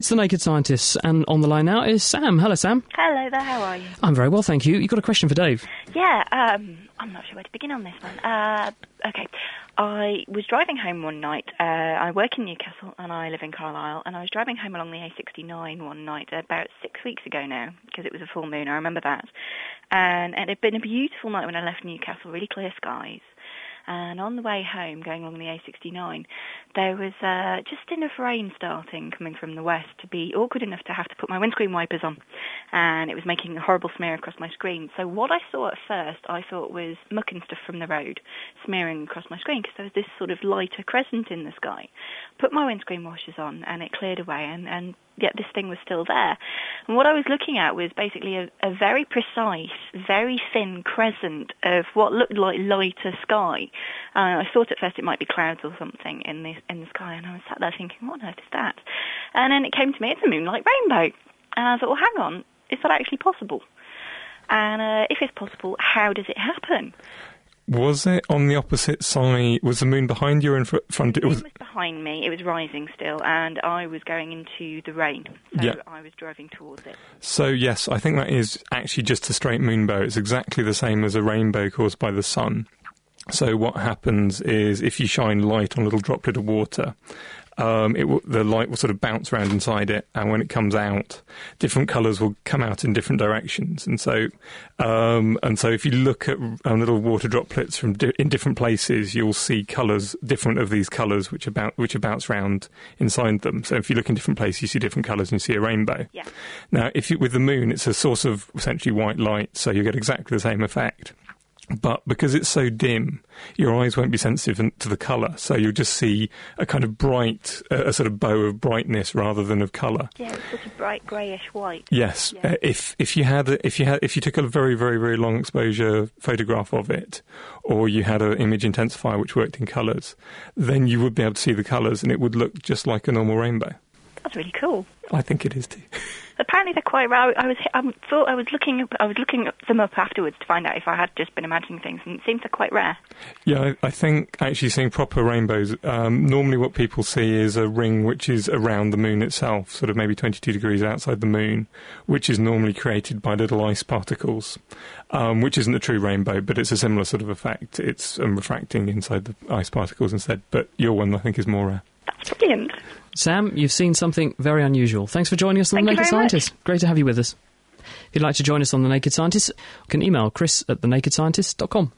It's The Naked Scientists, and on the line now is Sam. Hello, Sam. Hello there, how are you? I'm very well, thank you. You've got a question for Dave? Yeah, I'm not sure where to begin on this one. Okay, I was driving home one night. I work in Newcastle and I live in Carlisle, and I was driving home along the A69 one night about 6 weeks ago now, because it was a full moon, I remember that. And it had been a beautiful night when I left Newcastle, really clear skies. And on the way home, going along the A69, there was just enough rain starting coming from the west to be awkward enough to have to put my windscreen wipers on. And it was making a horrible smear across my screen. So what I saw at first, I thought was muck and stuff from the road smearing across my screen, because there was this sort of lighter crescent in the sky. Put my windscreen washers on, and it cleared away, and yet this thing was still there. And what I was looking at was basically a very precise, very thin crescent of what looked like lighter sky. I thought at first it might be clouds or something in the sky, and I was sat there thinking, what on earth is that? And then it came to me, it's a moonlight rainbow. And I thought, well, hang on, is that actually possible? And if it's possible, how does it happen? Was it on the opposite side? Was the moon behind you or in front? The moon was behind me. It was rising still, and I was going into the rain, so yeah. I was driving towards it. So, yes, I think that is actually just a straight moonbow. It's exactly the same as a rainbow caused by the sun. So what happens is if you shine light on a little droplet of water, the light will sort of bounce around inside it, and when it comes out, different colours will come out in different directions. And so if you look at little water droplets in different places, you'll see colours different of these colours which are bounce around inside them. So if you look in different places, you see different colours and you see a rainbow. Yeah. Now, with the moon, it's a source of essentially white light, so you get exactly the same effect. But because it's so dim, your eyes won't be sensitive to the colour, so you'll just see a kind of bright, a sort of bow of brightness rather than of colour. Yeah, it's sort of bright greyish white. Yes, yeah. If you took a very, very, very long exposure photograph of it, or you had an image intensifier which worked in colours, then you would be able to see the colours, and it would look just like a normal rainbow. That's really cool. I think it is too. Apparently they're quite rare. I was looking them up afterwards to find out if I had just been imagining things, and it seems they're quite rare. Yeah, I think actually seeing proper rainbows, normally what people see is a ring which is around the moon itself, sort of maybe 22 degrees outside the moon, which is normally created by little ice particles, which isn't a true rainbow, but it's a similar sort of effect. It's refracting inside the ice particles instead, but your one I think is more rare. That's brilliant. Sam, you've seen something very unusual. Thanks for joining us on The Naked Scientist. Great to have you with us. If you'd like to join us on The Naked Scientist, you can email chris@thenakedscientist.com.